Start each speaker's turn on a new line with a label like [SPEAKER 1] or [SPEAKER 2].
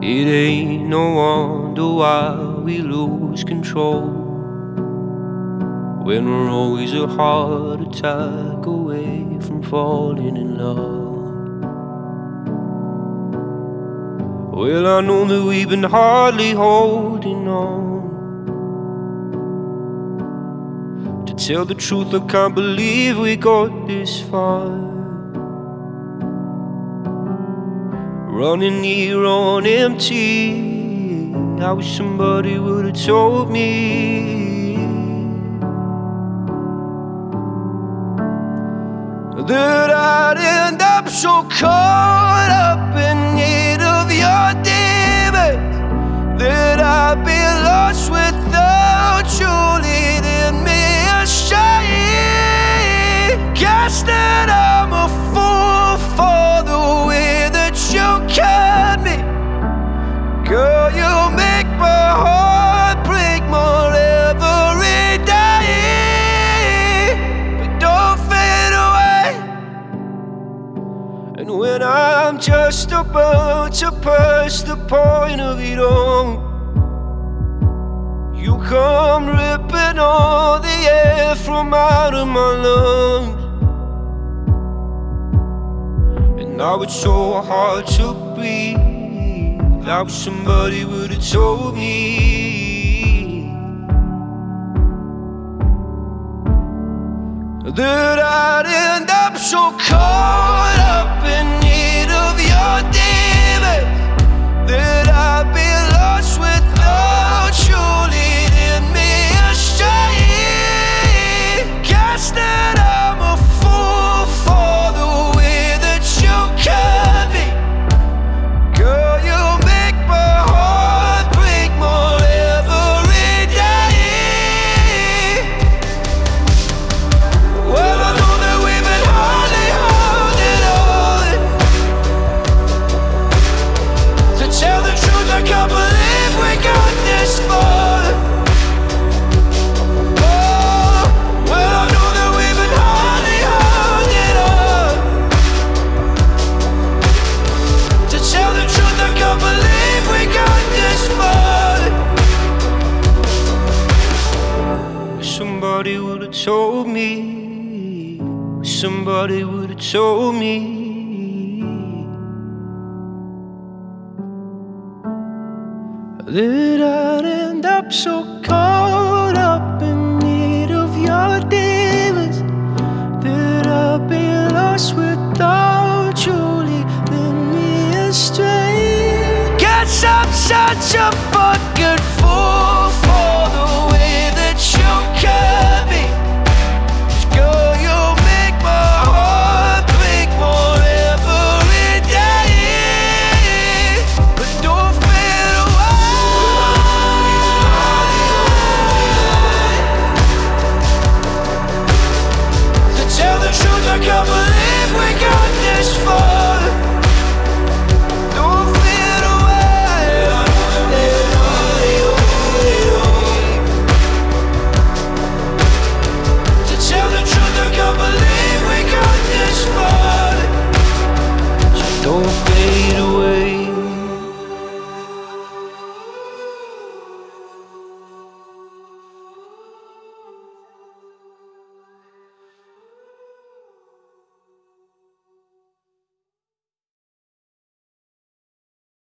[SPEAKER 1] It ain't no wonder why we lose control when we're always a heart attack away from falling in love. Well, I know that we've been hardly holding on. To tell the truth, I can't believe we got this far. Running here on empty. I wish somebody would have told me that I'd end up so caught up in need of your demons, that I'd be lost without you leading me astray. Guess that I'm a fool for the way that you cut me. Girl, you make my heart break more every day, but don't fade away. And when I'm just about to pass the point of it all, you come ripping all the air from out of my lungs. And now it's so hard to breathe. I wish somebody would have told me that I'd end up so caught up in need of your demons, that I'd be lost without you leading me astray. Guess that I'm a fool for the way that you cut me. Girl, you make my heart break more every day. Well, I know that we've been hardly holding on. To tell the truth, I can't believe we got this far. Oh, well, I know that we've been hardly holding on. To tell the truth, I can't believe we got this far. Somebody would have told me. Somebody would have told me that I'd end up so caught up in need of your demons, that I'd be lost without you leading me astray. Guess I'm such a fucking fool.